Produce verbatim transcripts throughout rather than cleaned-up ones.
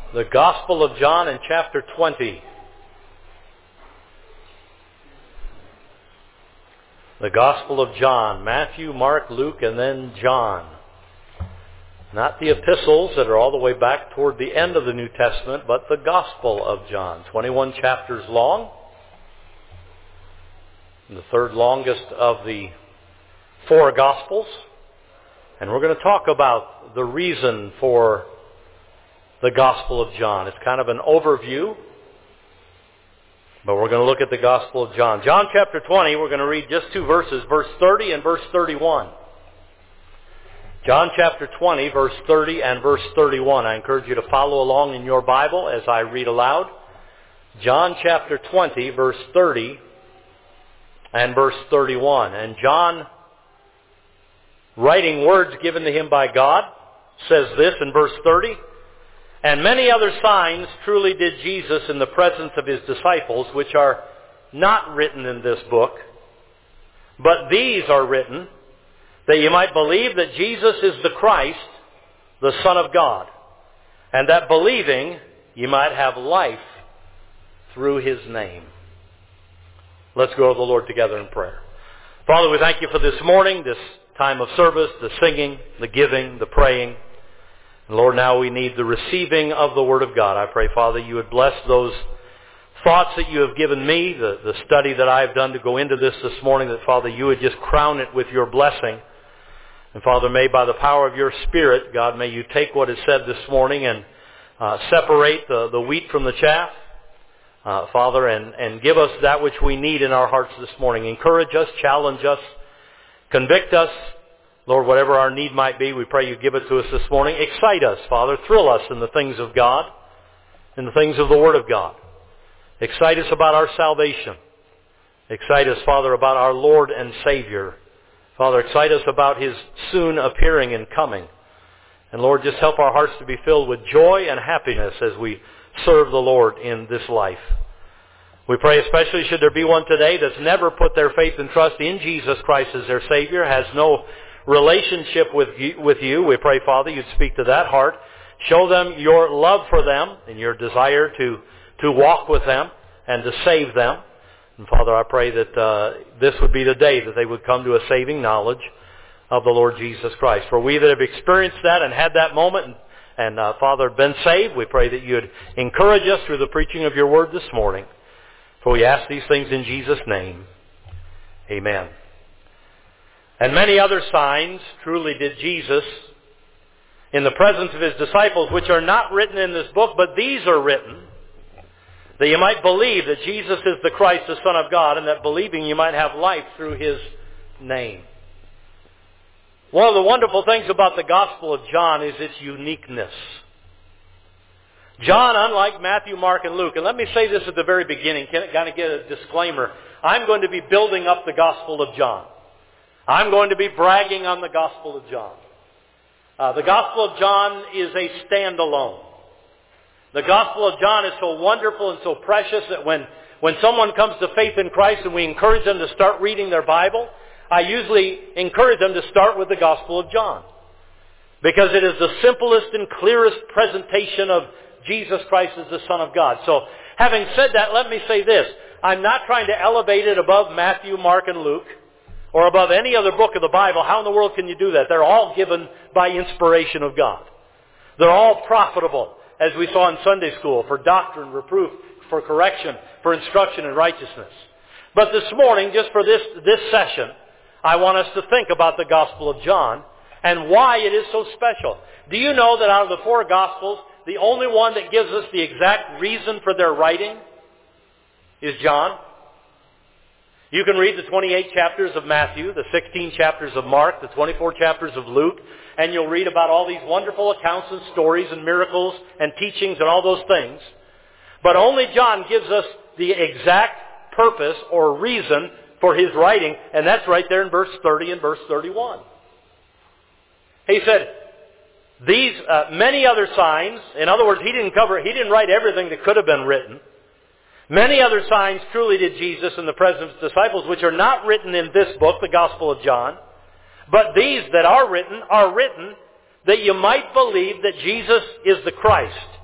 The Gospel of John in chapter twenty. The Gospel of John, Matthew, Mark, Luke, and then John. Not the epistles that are all the way back toward the end of the New Testament, but the Gospel of John. twenty-one chapters long. The third longest of the four Gospels. And we're going to talk about the reason for the Gospel of John. It's kind of an overview, but we're going to look at the Gospel of John. John chapter twenty, we're going to read just two verses, verse thirty and verse thirty-one. John chapter twenty, verse thirty and verse thirty-one. I encourage you to follow along in your Bible as I read aloud. John chapter twenty, verse thirty and verse thirty-one. And John, writing words given to him by God, says this in verse thirty. And many other signs truly did Jesus in the presence of his disciples, which are not written in this book. But these are written, that you might believe that Jesus is the Christ, the Son of God, and that believing you might have life through his name. Let's go to the Lord together in prayer. Father, we thank you for this morning, this time of service, the singing, the giving, the praying. And Lord, now we need the receiving of the Word of God. I pray, Father, you would bless those thoughts that you have given me, the, the study that I have done to go into this this morning, that, Father, you would just crown it with your blessing. And, Father, may by the power of your Spirit, God, may you take what is said this morning and uh, separate the, the wheat from the chaff, uh, Father, and, and give us that which we need in our hearts this morning. Encourage us, challenge us, convict us. Lord, whatever our need might be, we pray you give it to us this morning. Excite us, Father. Thrill us in the things of God, in the things of the Word of God. Excite us about our salvation. Excite us, Father, about our Lord and Savior. Father, excite us about his soon appearing and coming. And Lord, just help our hearts to be filled with joy and happiness as we serve the Lord in this life. We pray especially should there be one today that's never put their faith and trust in Jesus Christ as their Savior, has no relationship with you, with you. We pray, Father, you'd speak to that heart. Show them your love for them and your desire to, to walk with them and to save them. And Father, I pray that uh, this would be the day that they would come to a saving knowledge of the Lord Jesus Christ. For we that have experienced that and had that moment and, and uh, Father, been saved, we pray that you'd encourage us through the preaching of your word this morning. For we ask these things in Jesus' name. Amen. And many other signs truly did Jesus in the presence of his disciples, which are not written in this book, but these are written, that you might believe that Jesus is the Christ, the Son of God, and that believing you might have life through his name. One of the wonderful things about the Gospel of John is its uniqueness. John, unlike Matthew, Mark, and Luke, and let me say this at the very beginning, kind of get a disclaimer. I'm going to be building up the Gospel of John. I'm going to be bragging on the Gospel of John. Uh, the Gospel of John is a standalone. The Gospel of John is so wonderful and so precious that when, when someone comes to faith in Christ and we encourage them to start reading their Bible, I usually encourage them to start with the Gospel of John. Because it is the simplest and clearest presentation of Jesus Christ as the Son of God. So, having said that, let me say this. I'm not trying to elevate it above Matthew, Mark, and Luke, or above any other book of the Bible. How in the world can you do that? They're all given by inspiration of God. They're all profitable, as we saw in Sunday school, for doctrine, reproof, for correction, for instruction in righteousness. But this morning, just for this, this session, I want us to think about the Gospel of John and why it is so special. Do you know that out of the four Gospels, the only one that gives us the exact reason for their writing is John? You can read the twenty-eight chapters of Matthew, the sixteen chapters of Mark, the twenty-four chapters of Luke, and you'll read about all these wonderful accounts and stories and miracles and teachings and all those things. But only John gives us the exact purpose or reason for his writing, and that's right there in verse thirty and verse thirty-one. He said, these uh, many other signs, in other words, he didn't cover, he didn't write everything that could have been written. Many other signs truly did Jesus in the presence of his disciples, which are not written in this book, the Gospel of John. But these that are written are written that you might believe that Jesus is the Christ,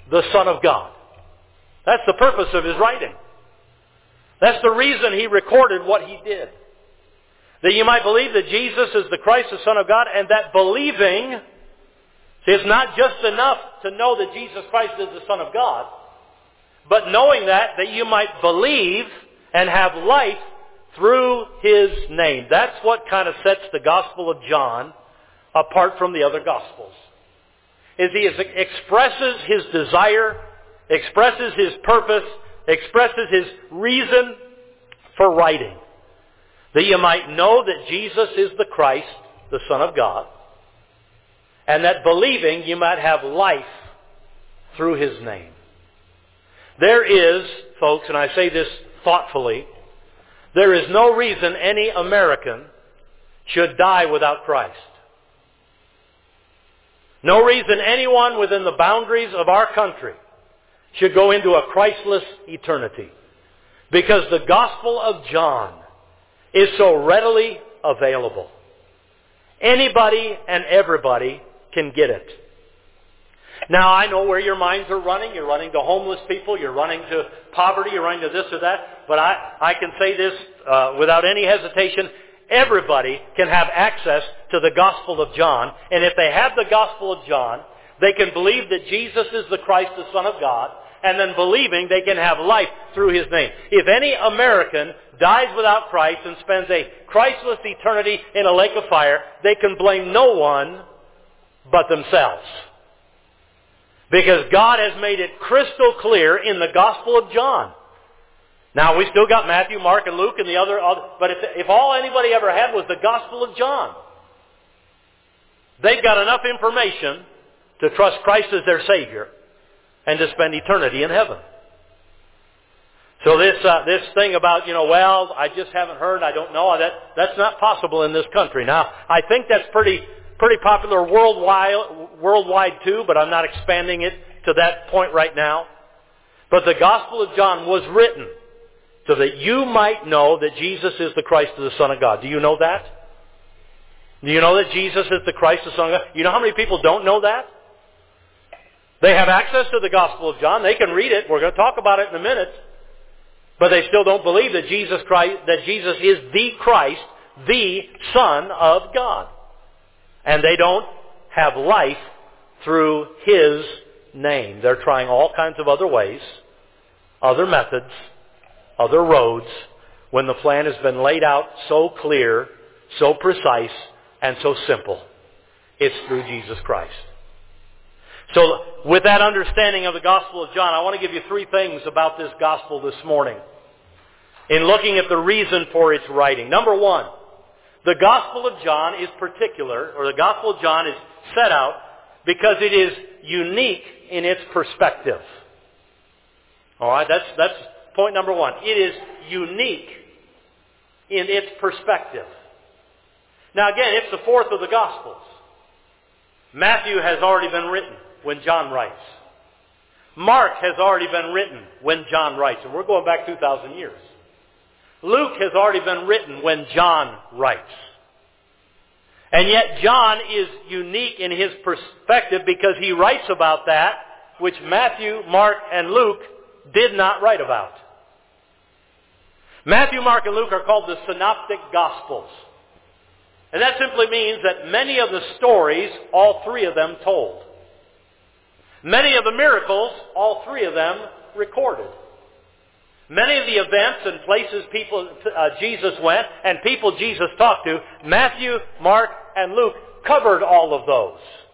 the Son of God. That's the purpose of his writing. That's the reason he recorded what he did. That you might believe that Jesus is the Christ, the Son of God, and that believing is not just enough to know that Jesus Christ is the Son of God, but knowing that, that you might believe and have life through his name. That's what kind of sets the Gospel of John apart from the other Gospels. Is he is, expresses his desire, expresses his purpose, expresses his reason for writing. That you might know that Jesus is the Christ, the Son of God, and that believing you might have life through his name. There is, folks, and I say this thoughtfully, there is no reason any American should die without Christ. No reason anyone within the boundaries of our country should go into a Christless eternity. Because the Gospel of John is so readily available. Anybody and everybody can get it. Now, I know where your minds are running. You're running to homeless people. You're running to poverty. You're running to this or that. But I, I can say this uh, without any hesitation. Everybody can have access to the Gospel of John. And if they have the Gospel of John, they can believe that Jesus is the Christ, the Son of God. And then believing they can have life through his name. If any American dies without Christ and spends a Christless eternity in a lake of fire, they can blame no one but themselves. Because God has made it crystal clear in the Gospel of John. Now, we still got Matthew, Mark, and Luke and the other, but if, if all anybody ever had was the Gospel of John, they've got enough information to trust Christ as their Savior and to spend eternity in heaven. So this uh, this thing about, you know, well, I just haven't heard, I don't know, that that's not possible in this country. Now, I think that's pretty pretty popular worldwide, worldwide too, but I'm not expanding it to that point right now. But the Gospel of John was written so that you might know that Jesus is the Christ, the Son of God. Do you know that? Do you know that Jesus is the Christ, the Son of God? You know how many people don't know that? They have access to the Gospel of John. They can read it. We're going to talk about it in a minute. But they still don't believe that Jesus Christ, that Jesus is the Christ, the Son of God. And they don't have life through his name. They're trying all kinds of other ways, other methods, other roads, when the plan has been laid out so clear, so precise, and so simple. It's through Jesus Christ. So with that understanding of the Gospel of John, I want to give you three things about this Gospel this morning in looking at the reason for its writing. Number one, the Gospel of John is particular, or the Gospel of John is set out because it is unique in its perspective. All right, that's, that's point number one. It is unique in its perspective. Now again, it's the fourth of the Gospels. Matthew has already been written when John writes. Mark has already been written when John writes. And we're going back two thousand years. Luke has already been written when John writes. And yet John is unique in his perspective because he writes about that which Matthew, Mark, and Luke did not write about. Matthew, Mark, and Luke are called the Synoptic Gospels. And that simply means that many of the stories, all three of them told. Many of the miracles, all three of them recorded. Many of the events and places people uh, Jesus went and people Jesus talked to, Matthew, Mark, and Luke covered all of those.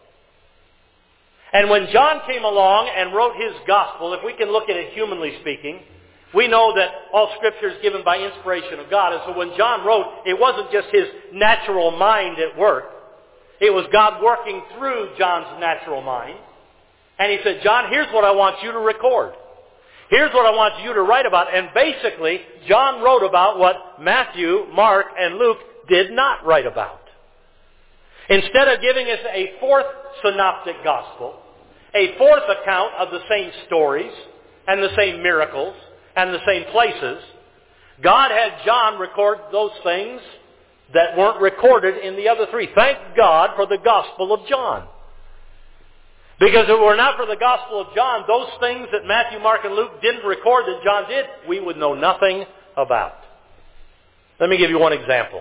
And when John came along and wrote his gospel, if we can look at it humanly speaking, we know that all Scripture is given by inspiration of God. And so when John wrote, it wasn't just his natural mind at work. It was God working through John's natural mind. And he said, John, here's what I want you to record. Here's what I want you to write about. And basically, John wrote about what Matthew, Mark, and Luke did not write about. Instead of giving us a fourth synoptic gospel, a fourth account of the same stories and the same miracles and the same places, God had John record those things that weren't recorded in the other three. Thank God for the Gospel of John. Because if it were not for the Gospel of John, those things that Matthew, Mark, and Luke didn't record that John did, we would know nothing about. Let me give you one example.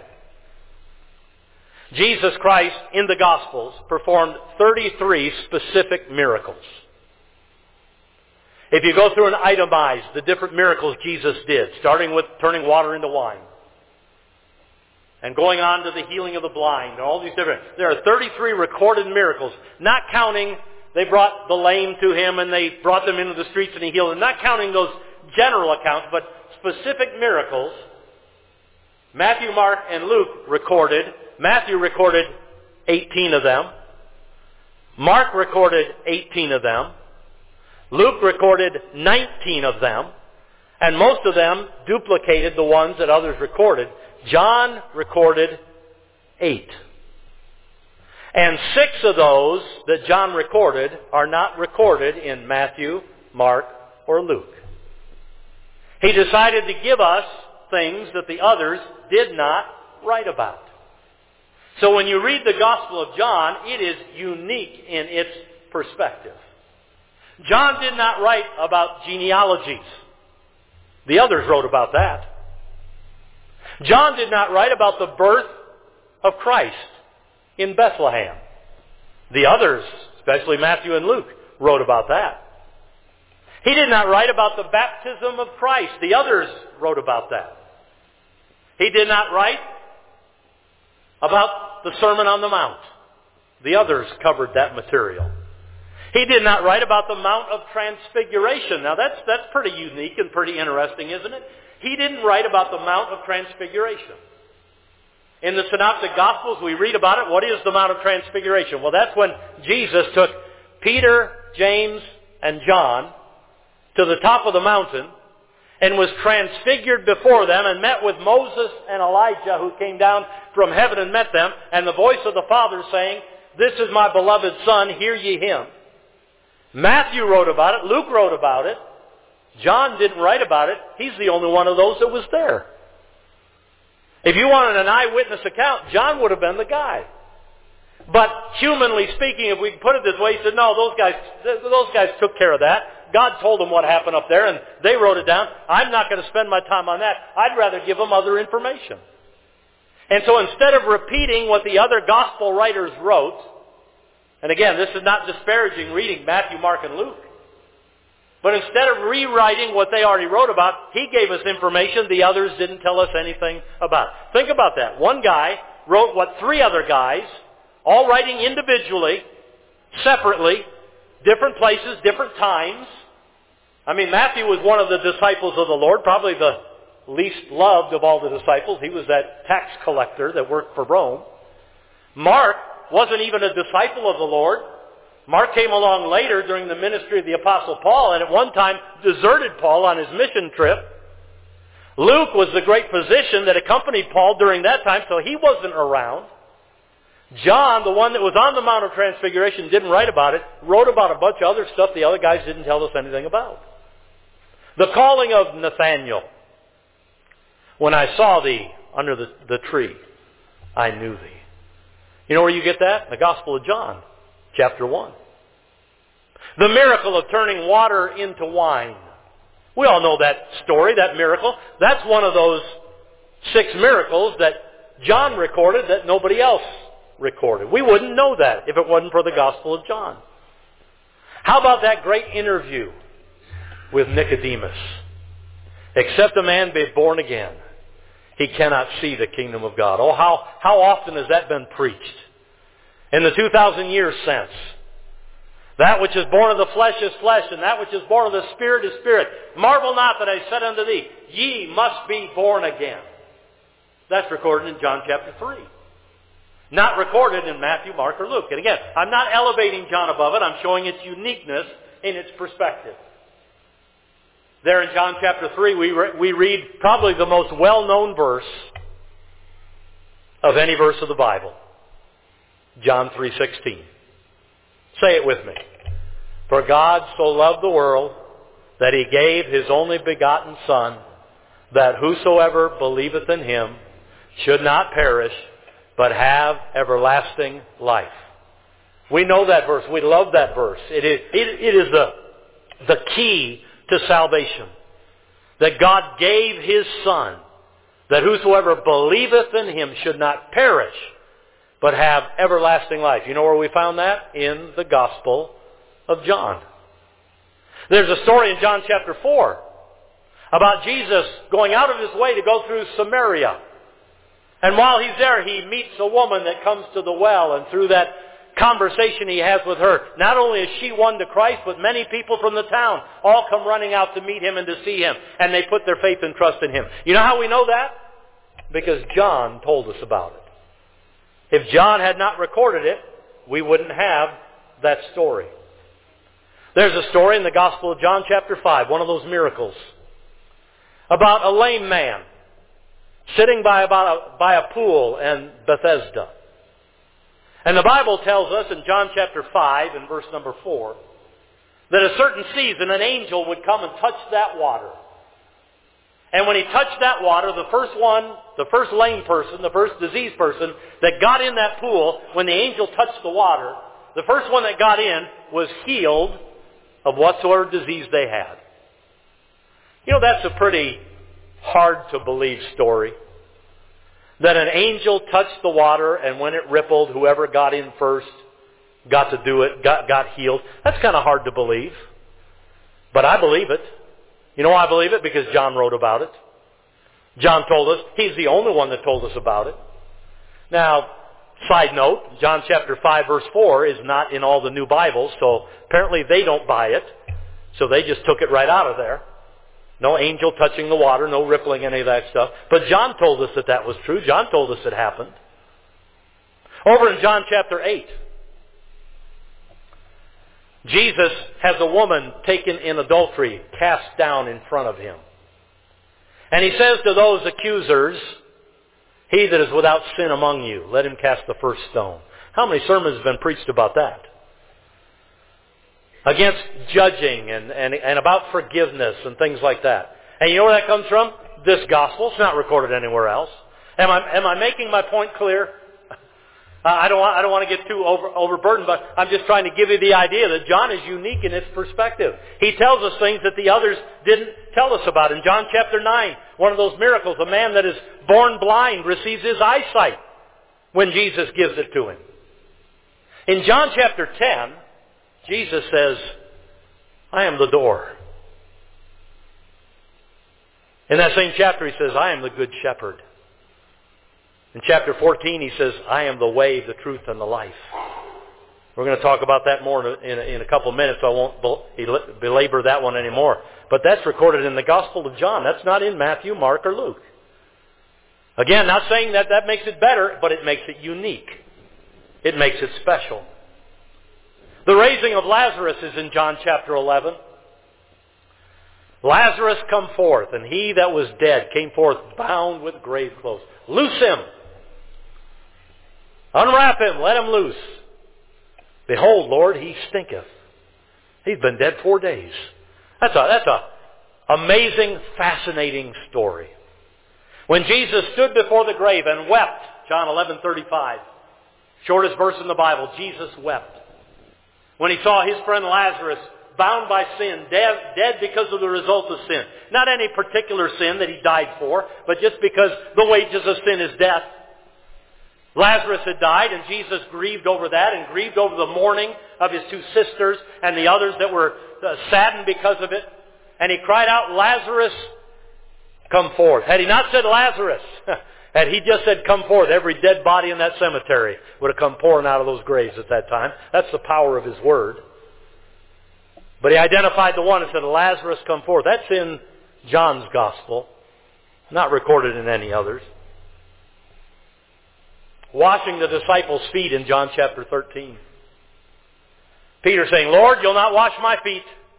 Jesus Christ, in the Gospels, performed thirty-three specific miracles. If you go through and itemize the different miracles Jesus did, starting with turning water into wine, and going on to the healing of the blind, and all these different, there are thirty-three recorded miracles, not counting they brought the lame to him and they brought them into the streets and he healed them, not counting those general accounts, but specific miracles. Matthew, Mark, and Luke recorded. Matthew recorded eighteen of them. Mark recorded eighteen of them. Luke recorded nineteen of them. And most of them duplicated the ones that others recorded. John recorded eight. And six of those that John recorded are not recorded in Matthew, Mark, or Luke. He decided to give us things that the others did not write about. So when you read the Gospel of John, it is unique in its perspective. John did not write about genealogies. The others wrote about that. John did not write about the birth of Christ in Bethlehem. The others, especially Matthew and Luke, wrote about that. He did not write about the baptism of Christ. The others wrote about that. He did not write about the Sermon on the Mount. The others covered that material. He did not write about the Mount of Transfiguration. Now that's, that's pretty unique and pretty interesting, isn't it? He didn't write about the Mount of Transfiguration. In the Synoptic Gospels, we read about it. What is the Mount of Transfiguration? Well, that's when Jesus took Peter, James, and John to the top of the mountain and was transfigured before them and met with Moses and Elijah, who came down from heaven and met them, and the voice of the Father saying, "This is my beloved Son, hear ye him." Matthew wrote about it. Luke wrote about it. John didn't write about it. He's the only one of those that was there. If you wanted an eyewitness account, John would have been the guy. But humanly speaking, if we can put it this way, he said, no, those guys, those guys took care of that. God told them what happened up there, and they wrote it down. I'm not going to spend my time on that. I'd rather give them other information. And so instead of repeating what the other gospel writers wrote, and again, this is not disparaging reading Matthew, Mark, and Luke, but instead of rewriting what they already wrote about, he gave us information the others didn't tell us anything about. Think about that. One guy wrote what three other guys, all writing individually, separately, different places, different times. I mean, Matthew was one of the disciples of the Lord, probably the least loved of all the disciples. He was that tax collector that worked for Rome. Mark wasn't even a disciple of the Lord. Mark came along later during the ministry of the Apostle Paul, and at one time deserted Paul on his mission trip. Luke was the great physician that accompanied Paul during that time, so he wasn't around. John, the one that was on the Mount of Transfiguration, didn't write about it, wrote about a bunch of other stuff the other guys didn't tell us anything about. The calling of Nathanael. When I saw thee under the, the tree, I knew thee. You know where you get that? In the Gospel of John, chapter one. The miracle of turning water into wine. We all know that story, that miracle. That's one of those six miracles that John recorded that nobody else recorded. We wouldn't know that if it wasn't for the Gospel of John. How about that great interview with Nicodemus? Except a man be born again, he cannot see the kingdom of God. Oh, how, how often has that been preached? In the two thousand years since. That which is born of the flesh is flesh, and that which is born of the Spirit is spirit. Marvel not that I said unto thee, ye must be born again. That's recorded in John chapter three. Not recorded in Matthew, Mark, or Luke. And again, I'm not elevating John above it. I'm showing its uniqueness in its perspective. There in John chapter three, we, re- we read probably the most well-known verse of any verse of the Bible. John three sixteen. Say it with me. For God so loved the world that he gave his only begotten Son, that whosoever believeth in him should not perish, but have everlasting life. We know that verse. We love that verse. It is, it, it is the, the key to salvation. That God gave His Son, that whosoever believeth in Him should not perish, but have everlasting life. You know where we found that? In the Gospel of John. There's a story in John chapter four about Jesus going out of His way to go through Samaria. And while He's there, He meets a woman that comes to the well, and through that conversation He has with her, not only is she won to Christ, but many people from the town all come running out to meet Him and to see Him, and they put their faith and trust in Him. You know how we know that? Because John told us about it. If John had not recorded it, we wouldn't have that story. There's a story in the Gospel of John chapter five, one of those miracles, about a lame man sitting by, about a, by a pool in Bethesda. And the Bible tells us in John chapter five and verse number four that a certain season an angel would come and touch that water. And when he touched that water, the first one, the first lame person, the first diseased person that got in that pool, when the angel touched the water, the first one that got in was healed of whatsoever disease they had. You know, that's a pretty hard to believe story. That an angel touched the water, and when it rippled, whoever got in first got to do it, got, got healed. That's kind of hard to believe. But I believe it. You know why I believe it? Because John wrote about it. John told us. He's the only one that told us about it. Now, side note, John chapter five verse four is not in all the new Bibles, so apparently they don't buy it. So they just took it right out of there. No angel touching the water, no rippling, any of that stuff. But John told us that that was true. John told us it happened. Over in John chapter eight, Jesus has a woman taken in adultery cast down in front of Him. And He says to those accusers, "He that is without sin among you, let him cast the first stone." How many sermons have been preached about that? Against judging and, and, and about forgiveness and things like that. And you know where that comes from? This gospel. It's not recorded anywhere else. Am I, am I making my point clear? I don't want, I don't want to get too over, overburdened, but I'm just trying to give you the idea that John is unique in his perspective. He tells us things that the others didn't tell us about. In John chapter nine, one of those miracles, a man that is born blind receives his eyesight when Jesus gives it to him. In John chapter ten, Jesus says, "I am the door." In that same chapter he says, "I am the good shepherd." In chapter fourteen he says, "I am the way, the truth, and the life." We're going to talk about that more in a, in a, in a couple of minutes, so I won't belabor that one anymore. But that's recorded in the Gospel of John. That's not in Matthew, Mark, or Luke. Again, not saying that that makes it better, but it makes it unique. It makes it special. The raising of Lazarus is in John chapter eleven. "Lazarus, come forth, and he that was dead came forth bound with grave clothes." Loose him. Unwrap him. Let him loose. "Behold, Lord, he stinketh. He's been dead four days." That's a, that's a amazing, fascinating story. When Jesus stood before the grave and wept, John eleven thirty-five, shortest verse in the Bible, Jesus wept. When he saw his friend Lazarus bound by sin, dead, dead because of the result of sin. Not any particular sin that he died for, but just because the wages of sin is death. Lazarus had died, and Jesus grieved over that and grieved over the mourning of his two sisters and the others that were uh, saddened because of it. And he cried out, "Lazarus, come forth." Had he not said Lazarus, had he just said come forth, every dead body in that cemetery would have come pouring out of those graves at that time. That's the power of his word. But he identified the one and said, "Lazarus, come forth." That's in John's Gospel, not recorded in any others. Washing the disciples' feet in John chapter thirteen. Peter saying, "Lord, you'll not wash my feet."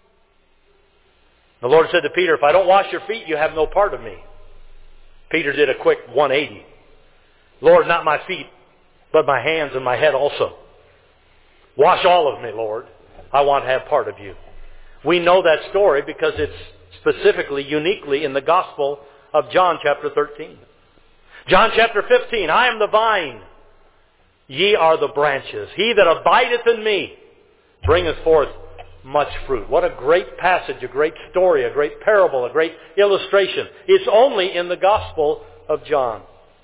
The Lord said to Peter, "If I don't wash your feet, you have no part of me." Peter did a quick one eighty. "Lord, not my feet, but my hands and my head also. Wash all of me, Lord. I want to have part of you." We know that story because it's specifically, uniquely in the Gospel of John chapter thirteen. John chapter fifteen, "I am the vine. Ye are the branches. He that abideth in me bringeth forth much fruit. What a great passage, a great story, a great parable, a great illustration. It's only in the Gospel of John.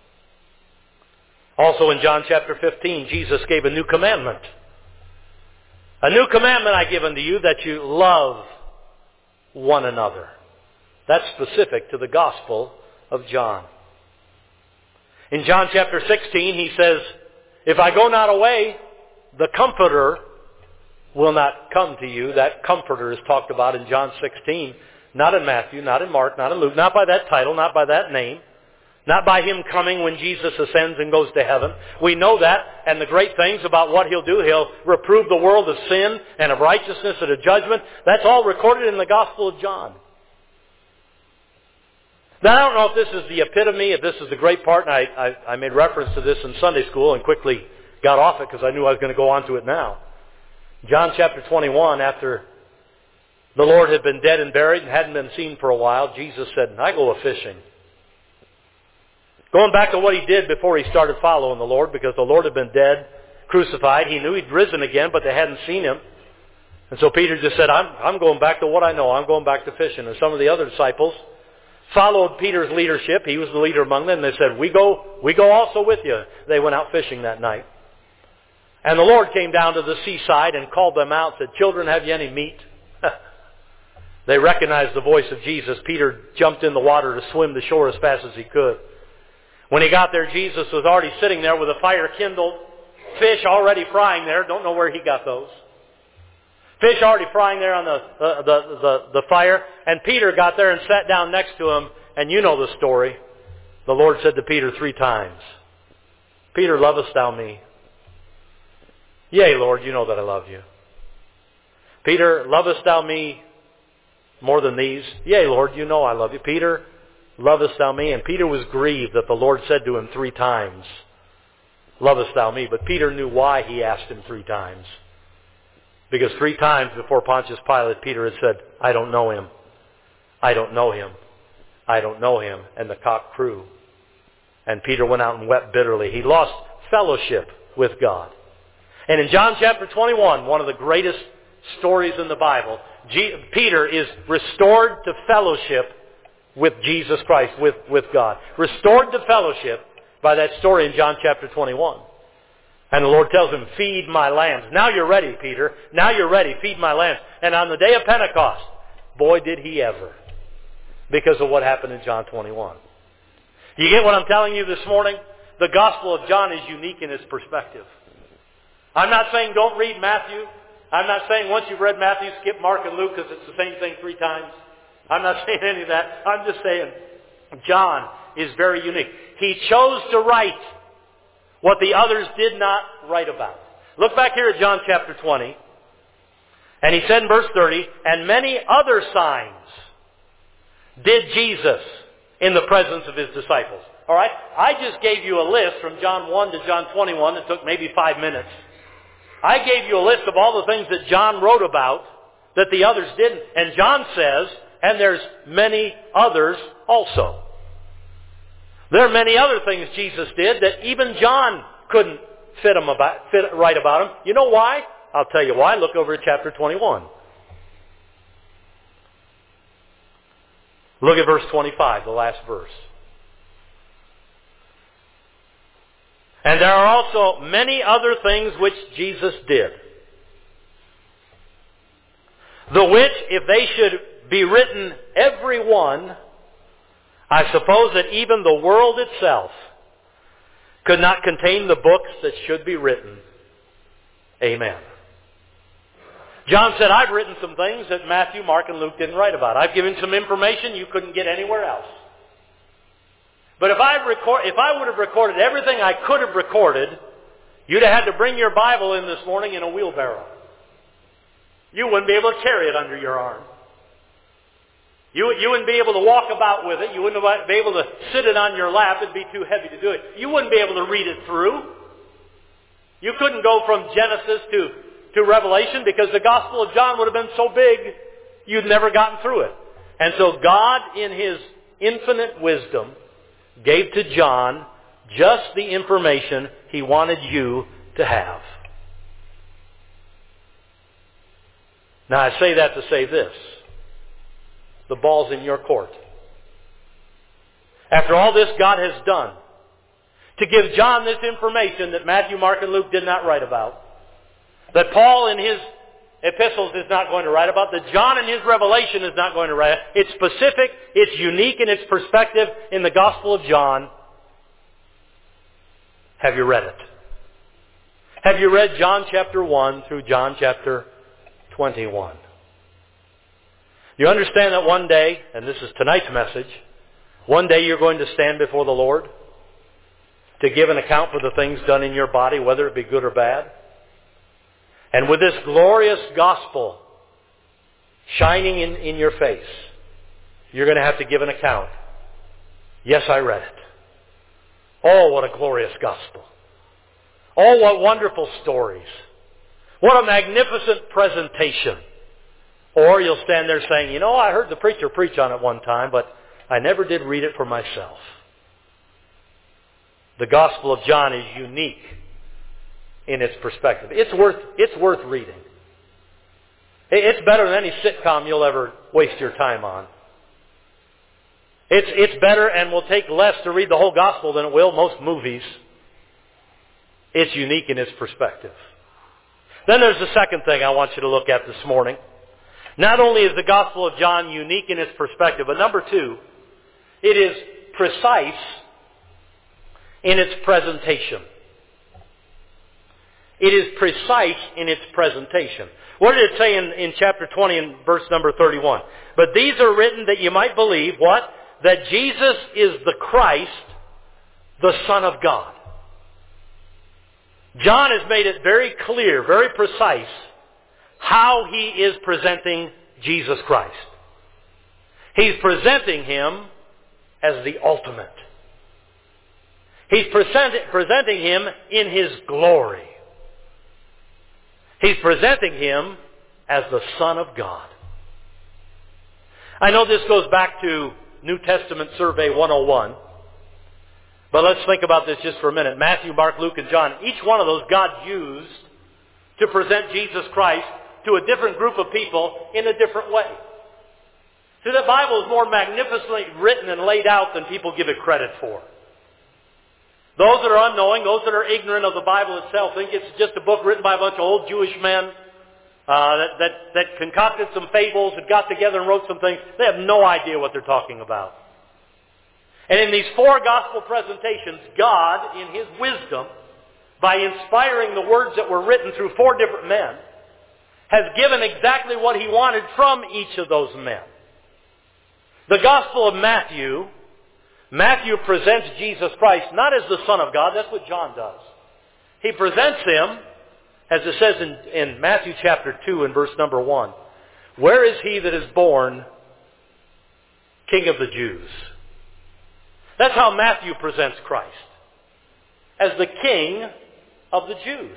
Also in John chapter fifteen, Jesus gave a new commandment. A new commandment I give unto you, that you love one another. That's specific to the Gospel of John. In John chapter sixteen, he says, if I go not away, the Comforter will not come to you. That Comforter is talked about in John sixteen, not in Matthew, not in Mark, not in Luke, not by that title, not by that name, not by Him coming when Jesus ascends and goes to heaven. We know that, and the great things about what He'll do. He'll reprove the world of sin and of righteousness and of judgment. That's all recorded in the Gospel of John. Now, I don't know if this is the epitome, if this is the great part, and I, I, I made reference to this in Sunday school and quickly got off it because I knew I was going to go on to it now. John chapter twenty-one, after the Lord had been dead and buried and hadn't been seen for a while, Jesus said, I go a-fishing. Going back to what He did before He started following the Lord, because the Lord had been dead, crucified. He knew He'd risen again, but they hadn't seen Him. And so Peter just said, I'm, I'm going back to what I know. I'm going back to fishing. And some of the other disciples followed Peter's leadership. He was the leader among them. They said, we go, we go also with you. They went out fishing that night. And the Lord came down to the seaside and called them out, said, children, have you any meat? They recognized the voice of Jesus. Peter jumped in the water to swim the shore as fast as he could. When he got there, Jesus was already sitting there with a fire kindled, fish already frying there. Don't know where he got those. Fish already frying there on the, uh, the, the, the fire. And Peter got there and sat down next to him. And you know the story. The Lord said to Peter three times, Peter, lovest thou me? Yea, Lord, you know that I love you. Peter, lovest thou me more than these? Yea, Lord, you know I love you. Peter, lovest thou me? And Peter was grieved that the Lord said to him three times, lovest thou me? But Peter knew why He asked him three times. Because three times before Pontius Pilate, Peter had said, I don't know Him. I don't know Him. I don't know Him. And the cock crew. And Peter went out and wept bitterly. He lost fellowship with God. And in John chapter twenty-one, one of the greatest stories in the Bible, G- Peter is restored to fellowship with Jesus Christ, with, with God. Restored to fellowship by that story in John chapter twenty-one. And the Lord tells him, feed my lambs. Now you're ready, Peter. Now you're ready. Feed my lambs. And on the day of Pentecost, boy, did he ever. Because of what happened in John twenty-one. You get what I'm telling you this morning? The Gospel of John is unique in its perspective. I'm not saying don't read Matthew. I'm not saying once you've read Matthew, skip Mark and Luke because it's the same thing three times. I'm not saying any of that. I'm just saying John is very unique. He chose to write what the others did not write about. Look back here at John chapter twenty. And he said in verse thirty, and many other signs did Jesus in the presence of His disciples. All right? I just gave you a list from John one to John twenty-one that took maybe five minutes. I gave you a list of all the things that John wrote about that the others didn't. And John says, and there's many others also. There are many other things Jesus did that even John couldn't fit him about, fit, write about him. You know why? I'll tell you why. Look over at chapter twenty-one. Look at verse twenty-five, the last verse. And there are also many other things which Jesus did, the which, if they should be written every one, I suppose that even the world itself could not contain the books that should be written. Amen. John said, I've written some things that Matthew, Mark, and Luke didn't write about. I've given some information you couldn't get anywhere else. But if I record, if I would have recorded everything I could have recorded, you'd have had to bring your Bible in this morning in a wheelbarrow. You wouldn't be able to carry it under your arm. You, you wouldn't be able to walk about with it. You wouldn't be able to sit it on your lap. It'd be too heavy to do it. You wouldn't be able to read it through. You couldn't go from Genesis to, to Revelation because the Gospel of John would have been so big you'd never gotten through it. And so God, in His infinite wisdom, gave to John just the information He wanted you to have. Now I say that to say this. The ball's in your court. After all this God has done, to give John this information that Matthew, Mark, and Luke did not write about, that Paul in his epistles is not going to write about, that John in his revelation is not going to write. It's specific, it's unique in its perspective in the Gospel of John. Have you read it? Have you read John chapter one through John chapter twenty-one? You understand that one day, and this is tonight's message, one day you're going to stand before the Lord to give an account for the things done in your body, whether it be good or bad. And with this glorious gospel shining in, in your face, you're going to have to give an account. Yes, I read it. Oh, what a glorious gospel. Oh, what wonderful stories. What a magnificent presentation. Or you'll stand there saying, you know, I heard the preacher preach on it one time, but I never did read it for myself. The Gospel of John is unique in its perspective. It's worth, it's worth reading. It's better than any sitcom you'll ever waste your time on. It's, it's better and will take less to read the whole Gospel than it will most movies. It's unique in its perspective. Then there's the second thing I want you to look at this morning. Not only is the Gospel of John unique in its perspective, but number two, it is precise in its presentation. It is precise in its presentation. What did it say in, in chapter twenty and verse number thirty-one? But these are written that you might believe, what? That Jesus is the Christ, the Son of God. John has made it very clear, very precise, how he is presenting Jesus Christ. He's presenting him as the ultimate. He's present, presenting him in his glory. He's presenting him as the Son of God. I know this goes back to New Testament Survey one oh one. But let's think about this just for a minute. Matthew, Mark, Luke, and John, each one of those God used to present Jesus Christ to a different group of people in a different way. See, the Bible is more magnificently written and laid out than people give it credit for. Those that are unknowing, those that are ignorant of the Bible itself, think it's just a book written by a bunch of old Jewish men uh, that, that, that concocted some fables and got together and wrote some things. They have no idea what they're talking about. And in these four gospel presentations, God, in His wisdom, by inspiring the words that were written through four different men, has given exactly what He wanted from each of those men. The Gospel of Matthew, Matthew presents Jesus Christ not as the Son of God. That's what John does. He presents Him, as it says in, in Matthew chapter two and verse number one, where is He that is born King of the Jews? That's how Matthew presents Christ, as the King of the Jews.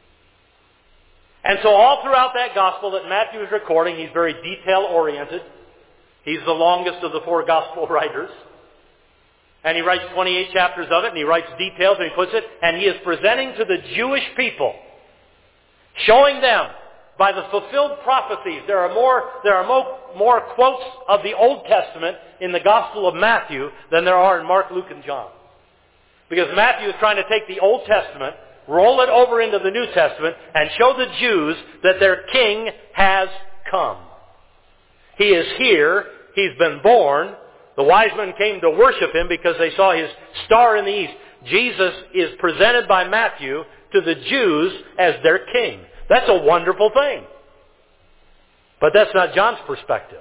And so all throughout that gospel that Matthew is recording, he's very detail-oriented. He's the longest of the four gospel writers. And he writes twenty-eight chapters of it, and he writes details, and he puts it, and he is presenting to the Jewish people, showing them by the fulfilled prophecies. There are more, there are more, more quotes of the Old Testament in the Gospel of Matthew than there are in Mark, Luke, and John. Because Matthew is trying to take the Old Testament, roll it over into the New Testament, and show the Jews that their King has come. He is here. He's been born. The wise men came to worship Him because they saw His star in the east. Jesus is presented by Matthew to the Jews as their King. That's a wonderful thing. But that's not John's perspective.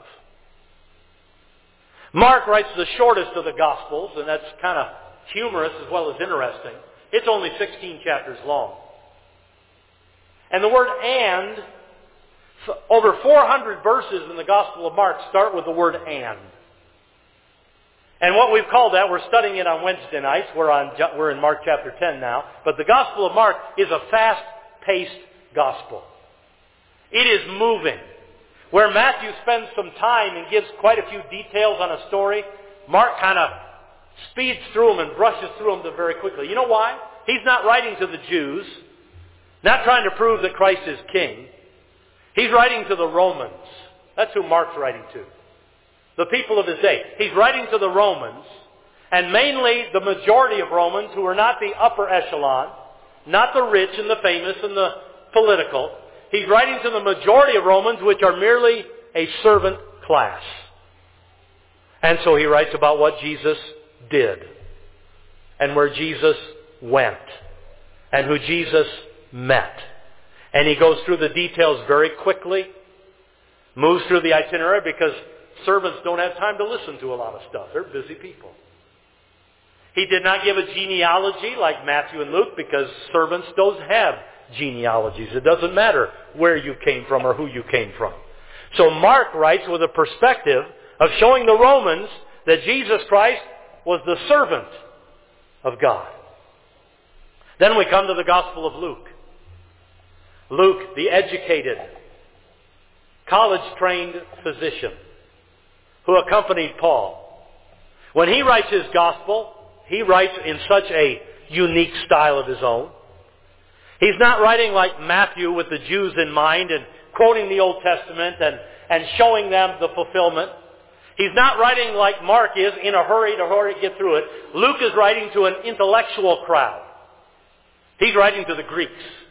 Mark writes the shortest of the Gospels, and that's kind of humorous as well as interesting. It's only sixteen chapters long. And the word "and," over four hundred verses in the Gospel of Mark start with the word "and." And what we've called that, we're studying it on Wednesday nights. We're, on, we're in Mark chapter ten now. But the Gospel of Mark is a fast-paced gospel. It is moving. Where Matthew spends some time and gives quite a few details on a story, Mark kind of speeds through them and brushes through them very quickly. You know why? he's not writing to the Jews, not trying to prove that Christ is king. He's writing to the Romans. That's who Mark's writing to. The people of his day. He's writing to the Romans, and mainly the majority of Romans who are not the upper echelon, not the rich and the famous and the political. He's writing to the majority of Romans, which are merely a servant class. And so he writes about what Jesus did, and where Jesus went, and who Jesus met. And he goes through the details very quickly, moves through the itinerary, because servants don't have time to listen to a lot of stuff. They're busy people. He did not give a genealogy like Matthew and Luke, because servants don't have genealogies. It doesn't matter where you came from or who you came from. So Mark writes with a perspective of showing the Romans that Jesus Christ was the servant of God. Then we come to the Gospel of Luke. Luke, the educated, college-trained physician who accompanied Paul. When he writes his Gospel, he writes in such a unique style of his own. He's not writing like Matthew with the Jews in mind and quoting the Old Testament and, and showing them the fulfillment. He's not writing like Mark is, in a hurry to hurry to get through it. Luke is writing to an intellectual crowd. He's writing to the Greeks.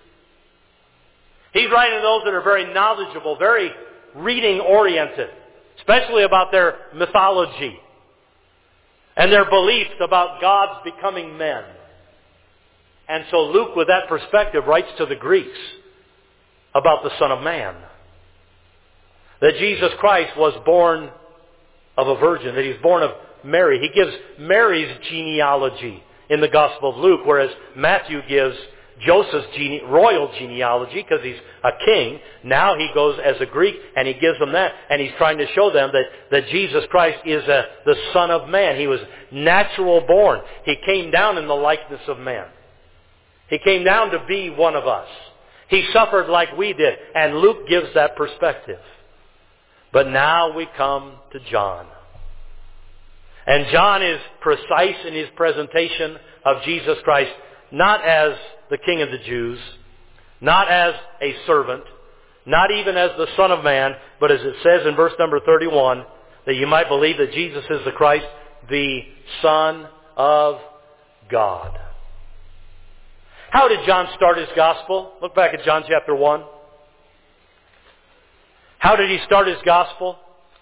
He's writing to those that are very knowledgeable, very reading-oriented, especially about their mythology and their beliefs about gods becoming men. And so Luke, with that perspective, writes to the Greeks about the Son of Man. That Jesus Christ was born of a virgin, that he was born of Mary. He gives Mary's genealogy in the Gospel of Luke, whereas Matthew gives Joseph's gene- royal genealogy because he's a king. Now he goes as a Greek and he gives them that, and he's trying to show them that, that Jesus Christ is a, the Son of Man. He was natural born. He came down in the likeness of man. He came down to be one of us. He suffered like we did, and Luke gives that perspective. But now we come to John. And John is precise in his presentation of Jesus Christ, not as the King of the Jews, not as a servant, not even as the Son of Man, but as it says in verse number thirty-one, that you might believe that Jesus is the Christ, the Son of God. How did John start his gospel? Look back at John chapter one. How did he start his gospel?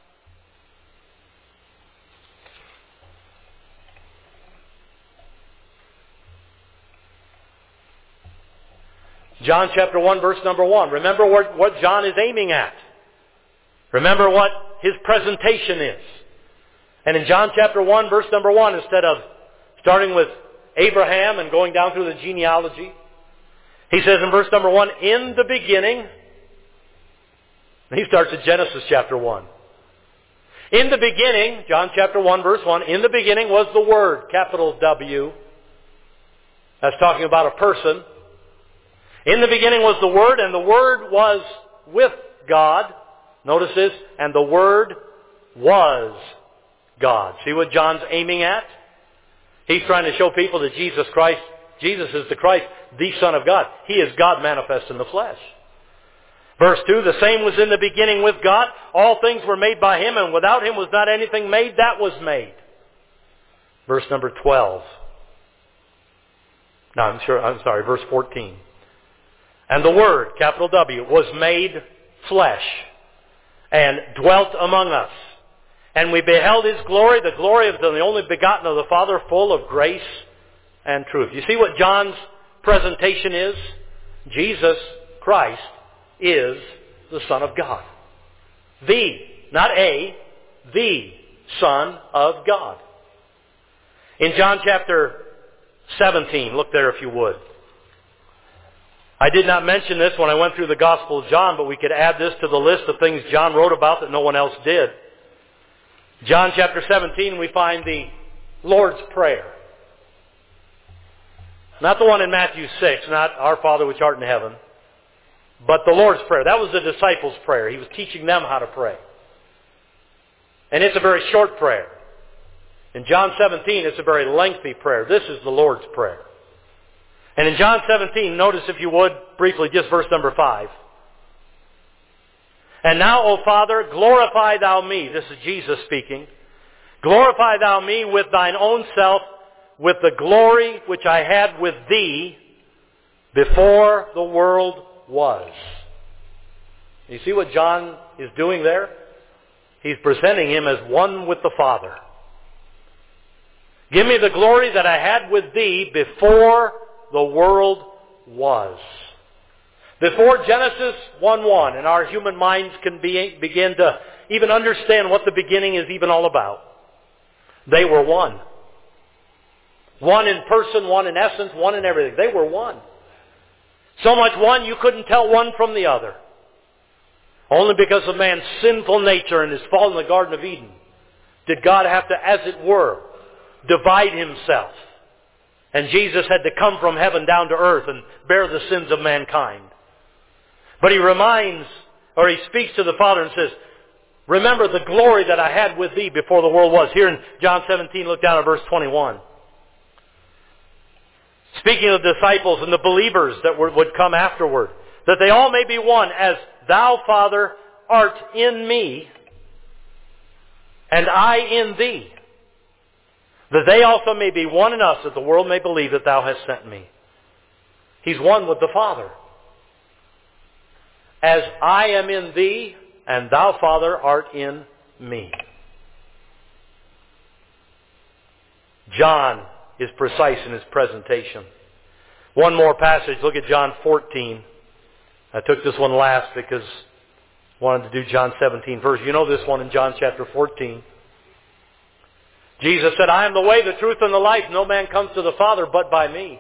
John chapter one, verse number one. Remember what, what John is aiming at. Remember what his presentation is. And in John chapter one, verse number one, instead of starting with Abraham and going down through the genealogy, he says in verse number one, in the beginning, and he starts at Genesis chapter one. In the beginning, John chapter one, verse one, in the beginning was the Word, capital W. That's talking about a person. In the beginning was the Word, and the Word was with God. Notice this, and the Word was God. See what John's aiming at? He's trying to show people that Jesus Christ, Jesus is the Christ, the Son of God. He is God manifest in the flesh. Verse two, the same was in the beginning with God. All things were made by Him, and without Him was not anything made that was made. Verse number twelve. No, I'm sure, I'm sorry, verse fourteen. And the Word, capital W, was made flesh and dwelt among us. And we beheld His glory, the glory of the only begotten of the Father, full of grace and truth. You see what John's presentation is? Jesus Christ is the Son of God. The, not a, the Son of God. In John chapter seventeen, look there if you would. I did not mention this when I went through the Gospel of John, but we could add this to the list of things John wrote about that no one else did. John chapter seventeen, we find the Lord's Prayer. Not the one in Matthew six, not our Father which art in heaven, but the Lord's Prayer. That was the disciples' prayer. He was teaching them how to pray. And it's a very short prayer. In John seventeen, it's a very lengthy prayer. This is the Lord's Prayer. And in John seventeen, notice if you would, briefly, just verse number five. And now, O Father, glorify thou me. This is Jesus speaking. Glorify thou me with thine own self, with the glory which I had with thee before the world was. You see what John is doing there? He's presenting him as one with the Father. Give me the glory that I had with thee before the world was. Before Genesis one one, and our human minds can be, begin to even understand what the beginning is even all about. They were one. One in person, one in essence, one in everything. They were one. So much one you couldn't tell one from the other. Only because of man's sinful nature and his fall in the Garden of Eden did God have to, as it were, divide himself. And Jesus had to come from heaven down to earth and bear the sins of mankind. But he reminds, or he speaks to the Father and says, remember the glory that I had with thee before the world was. Here in John seventeen, look down at verse twenty-one. Speaking of the disciples and the believers that were, would come afterward, that they all may be one, as thou, Father, art in me, and I in thee, that they also may be one in us, that the world may believe that thou hast sent me. He's one with the Father. As I am in thee, and thou, Father, art in me. John is precise in his presentation. One more passage. Look at John fourteen. I took this one last because I wanted to do John seventeen first. You know this one in John chapter fourteen. Jesus said, I am the way, the truth, and the life. No man comes to the Father but by me.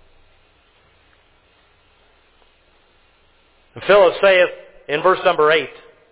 And Philip saith in verse number eight,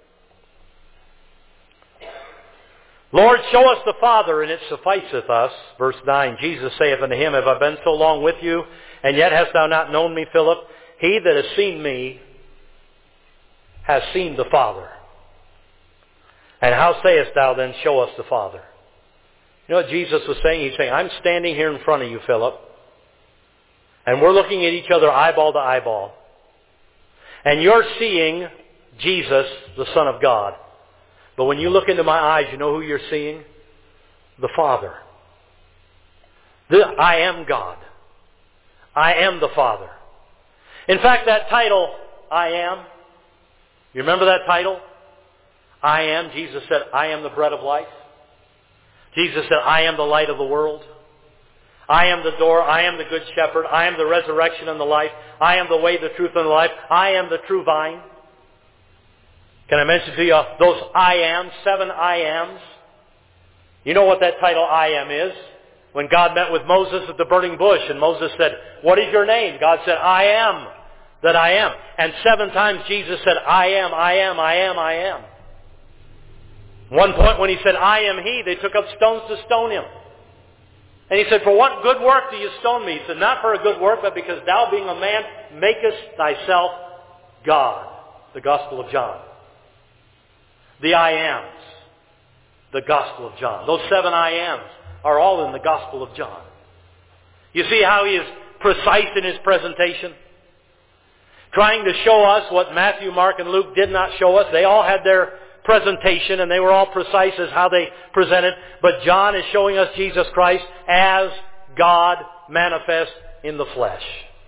Lord, show us the Father, and it sufficeth us. Verse nine, Jesus saith unto him, Have I been so long with you, and yet hast thou not known me, Philip? He that has seen me has seen the Father. And how sayest thou then, show us the Father? You know what Jesus was saying? He's saying, I'm standing here in front of you, Philip, and we're looking at each other eyeball to eyeball. And you're seeing Jesus, the Son of God. But when you look into my eyes, you know who you're seeing? The Father. The, I am God. I am the Father. In fact, that title, I am, you remember that title? I am, Jesus said, I am the bread of life. Jesus said, I am the light of the world. I am the door. I am the good shepherd. I am the resurrection and the life. I am the way, the truth, and the life. I am the true vine. Can I mention to you those I ams, seven I ams? You know what that title I am is? When God met with Moses at the burning bush and Moses said, what is your name? God said, I am that I am. And seven times Jesus said, I am, I am, I am, I am. One point when he said, I am he, they took up stones to stone him. And he said, for what good work do you stone me? He said, not for a good work, but because thou being a man makest thyself God. The Gospel of John. The I ams. The Gospel of John. Those seven I ams are all in the Gospel of John. You see how he is precise in his presentation? Trying to show us what Matthew, Mark, and Luke did not show us. They all had their presentation and they were all precise as how they presented. But John is showing us Jesus Christ as God manifest in the flesh.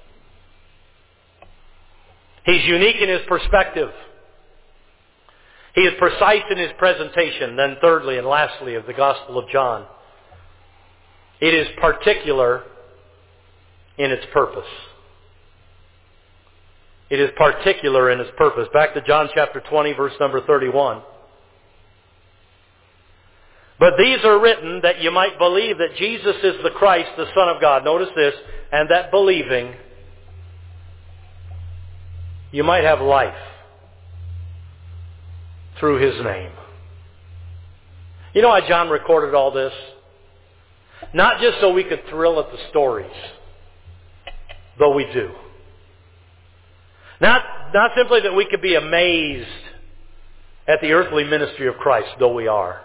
He's unique in his perspective. He is precise in his presentation. Then thirdly and lastly of the Gospel of John, it is particular in its purpose. It is particular in its purpose. Back to John chapter twenty, verse number thirty-one. But these are written that you might believe that Jesus is the Christ, the Son of God. Notice this, and that believing you might have life through his name. You know why John recorded all this? Not just so we could thrill at the stories, though we do. Not, not simply that we could be amazed at the earthly ministry of Christ, though we are.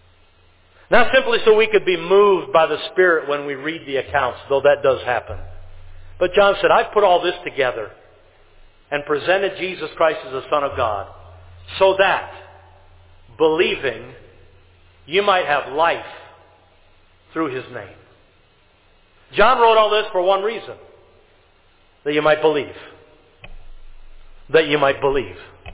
Not simply so we could be moved by the Spirit when we read the accounts, though that does happen. But John said, I've put all this together and presented Jesus Christ as the Son of God so that, believing, you might have life through His name. John wrote all this for one reason. That you might believe. That you might believe.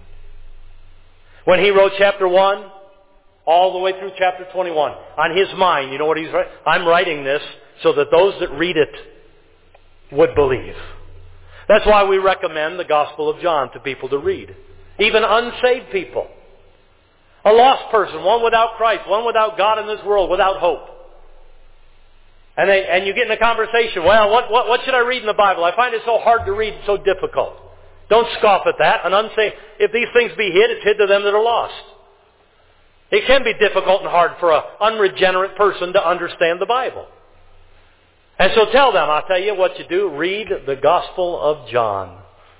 When he wrote chapter one, all the way through chapter twenty-one, on his mind, you know what he's writing? I'm writing this so that those that read it would believe. That's why we recommend the Gospel of John to people to read. Even unsaved people. A lost person, one without Christ, one without God in this world, without hope. And they, and you get in a conversation, well, what, what, what should I read in the Bible? I find it so hard to read, so difficult. Don't scoff at that. An unsaved, if these things be hid, it's hid to them that are lost. It can be difficult and hard for an unregenerate person to understand the Bible. And so tell them, I'll tell you what you do, read the Gospel of John.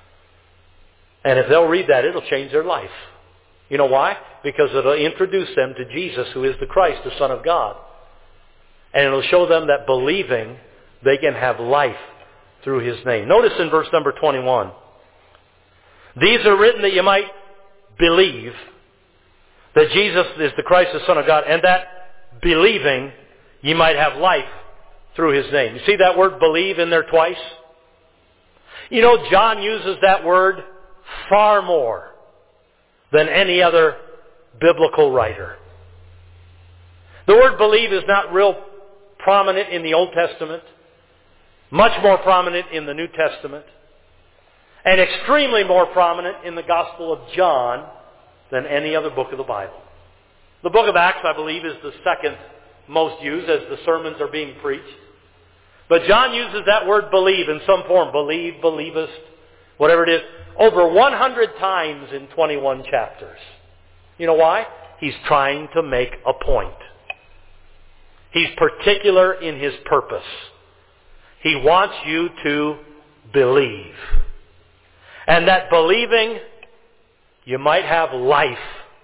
And if they'll read that, it'll change their life. You know why? Because it'll introduce them to Jesus, who is the Christ, the Son of God. And it'll show them that believing, they can have life through His name. Notice in verse number twenty-one. These are written that you might believe that Jesus is the Christ, the Son of God, and that believing, you might have life through His name. You see that word believe in there twice? You know, John uses that word far more than any other biblical writer. The word believe is not real prominent in the Old Testament, much more prominent in the New Testament, and extremely more prominent in the Gospel of John than any other book of the Bible. The book of Acts, I believe, is the second most used as the sermons are being preached. But John uses that word believe in some form, believe, believest, whatever it is, over one hundred times in twenty-one chapters. You know why? He's trying to make a point. He's particular in his purpose. He wants you to believe. And that believing, you might have life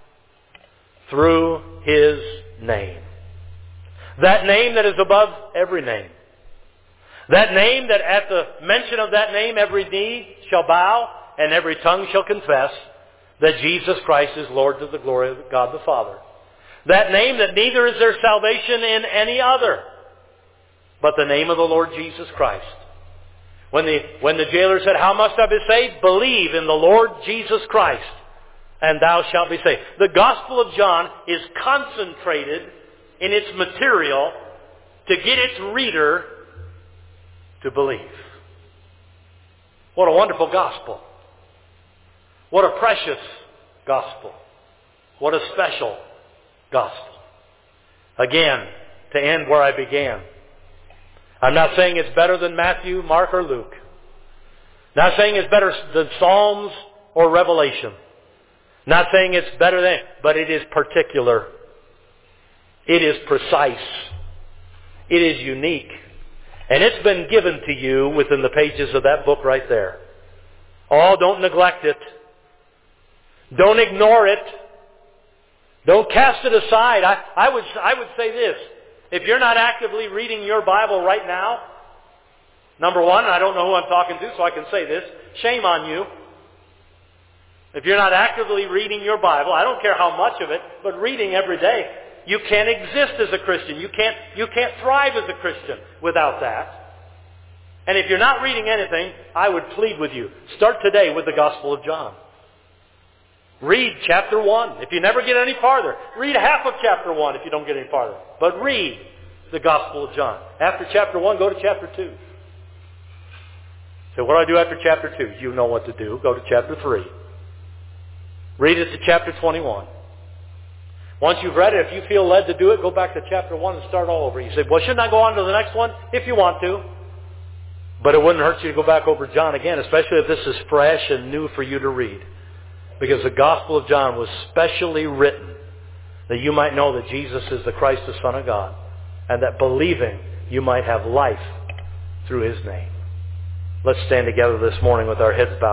through His name. That name that is above every name. That name that at the mention of that name every knee shall bow and every tongue shall confess that Jesus Christ is Lord to the glory of God the Father. That name that neither is there salvation in any other but the name of the Lord Jesus Christ. When the, when the jailer said, how must I be saved? Believe in the Lord Jesus Christ, and thou shalt be saved. The Gospel of John is concentrated in its material to get its reader to believe. What a wonderful gospel. What a precious gospel. What a special gospel. Again, to end where I began. I'm not saying it's better than Matthew, Mark, or Luke. Not saying it's better than Psalms or Revelation. Not saying it's better than, but it is particular. It is precise. It is unique. And it's been given to you within the pages of that book right there. Oh, don't neglect it. Don't ignore it. Don't cast it aside. I, I would, I would say this. If you're not actively reading your Bible right now, number one, I don't know who I'm talking to, so I can say this, shame on you. If you're not actively reading your Bible, I don't care how much of it, but reading every day, you can't exist as a Christian. You can't, you can't thrive as a Christian without that. And if you're not reading anything, I would plead with you, start today with the Gospel of John. Read chapter one. If you never get any farther, read half of chapter one if you don't get any farther. But read the Gospel of John. After chapter one, go to chapter two. So what do I do after chapter two? You know what to do. Go to chapter three. Read it to chapter twenty-one. Once you've read it, if you feel led to do it, go back to chapter one and start all over. You say, well, shouldn't I go on to the next one? If you want to. But it wouldn't hurt you to go back over John again, especially if this is fresh and new for you to read. Because the Gospel of John was specially written that you might know that Jesus is the Christ, the Son of God, and that believing you might have life through His name. Let's stand together this morning with our heads bowed.